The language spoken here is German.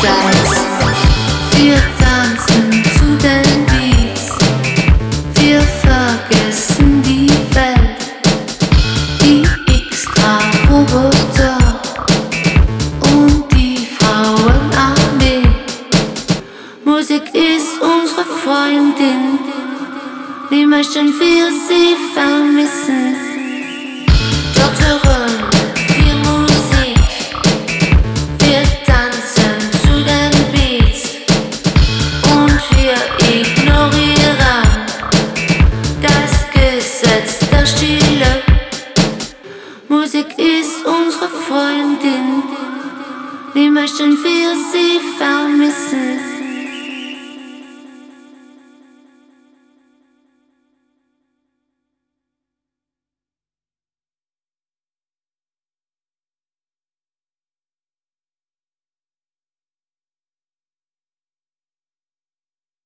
Geist. Wir tanzen zu den Beats. Wir vergessen die Welt. Die Extra-Roboter und die Frauenarmee. Musik ist unsere Freundin. Wie möchten wir sie vermissen? Dort hören wir Musik. Wir tanzen zu den Beats. Und wir ignorieren das Gesetz der Stille. Musik ist unsere Freundin. Wie möchten wir sie vermissen?